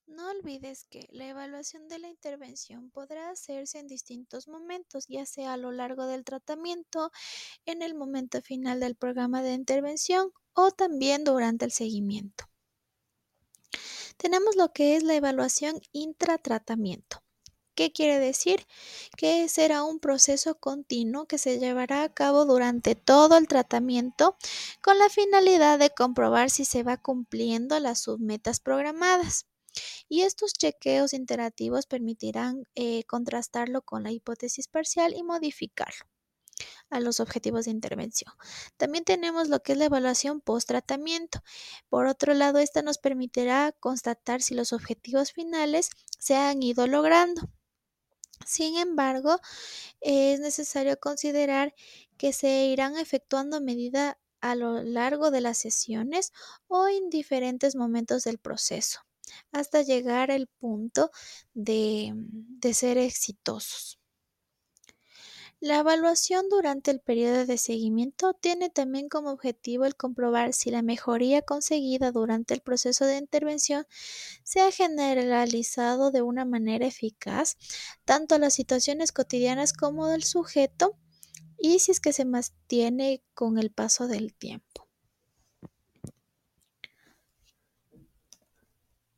No olvides que la evaluación de la intervención podrá hacerse en distintos momentos, ya sea a lo largo del tratamiento, en el momento final del programa de intervención o también durante el seguimiento. Tenemos lo que es la evaluación intratratamiento. ¿Qué quiere decir? Que será un proceso continuo que se llevará a cabo durante todo el tratamiento con la finalidad de comprobar si se va cumpliendo las submetas programadas. Y estos chequeos interactivos permitirán contrastarlo con la hipótesis parcial y modificarlo a los objetivos de intervención. También tenemos lo que es la evaluación post-tratamiento. Por otro lado, esta nos permitirá constatar si los objetivos finales se han ido logrando. Sin embargo, es necesario considerar que se irán efectuando a medida a lo largo de las sesiones o en diferentes momentos del proceso, hasta llegar al punto de ser exitosos. La evaluación durante el periodo de seguimiento tiene también como objetivo el comprobar si la mejoría conseguida durante el proceso de intervención se ha generalizado de una manera eficaz tanto a las situaciones cotidianas como del sujeto y si es que se mantiene con el paso del tiempo.